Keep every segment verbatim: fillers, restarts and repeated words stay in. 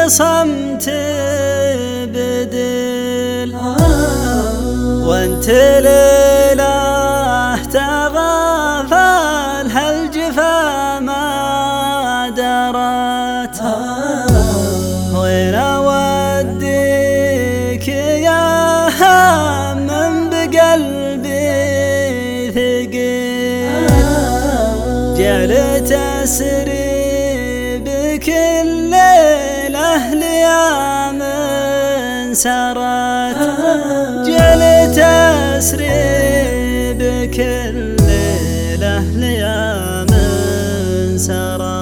صمت بدل وانت لله تغافل هالجفا ما درت وين اوديك يا هم بقلبي ثقيل جعلت اسري بكل الاهل يا من سرت جعلت اسري بكل الاهل يا من سرت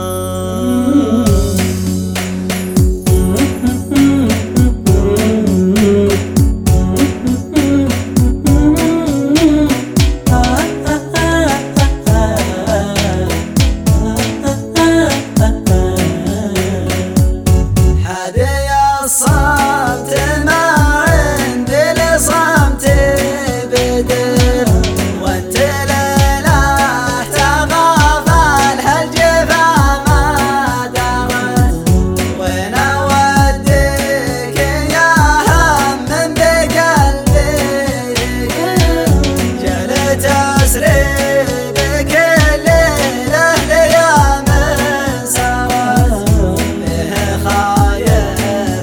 صمت ما عندي لصمت بدل وانت لله تغافل هالجفا ما درت وين اوديك يا هم من بقلبي جعلت اسري بكل الاهل يا من سرت به خايف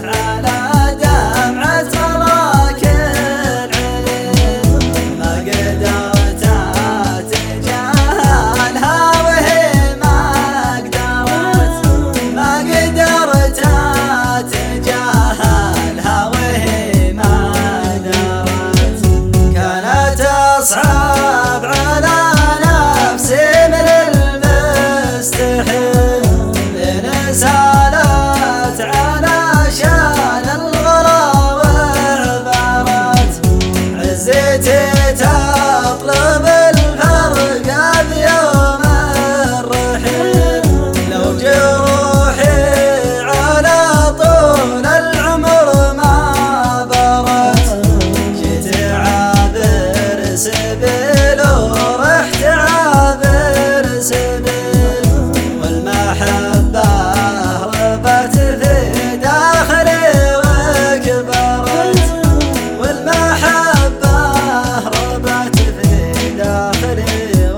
صعب على نفسي من المستحيل لين سالت علشان الغلا وعبرت عزتي تطلب الفرق بيوم الرحيل لو جروحي على طول العمر ما برت جيت عابر سبيل ورحت عابر سبيل والمحبة هربت في داخلي وكبرت والمحبة هربت في داخلي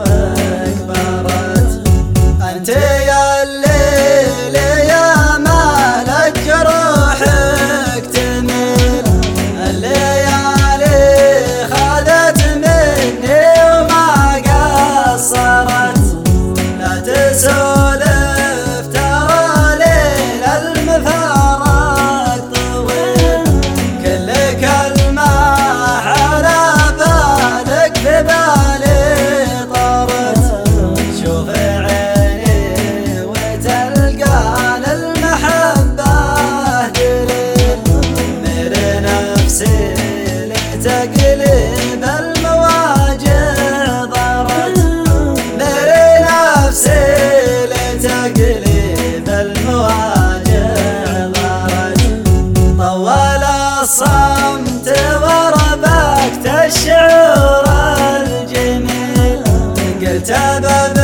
وكبرت أنت يا الليل يا مال الجروح اكتمل الليالي خذت مني وما قصرت لا تسولف ترى ليل المفارق طويل كل كلمة على بالك في بالي طارت شوف عيني وتلقى للمحبة دليل مر نفسي لتقلب المواجع ضرت مر نفسي لتقلب المواجع ضرت طول الصمت وربكت الشعور الجميل قلت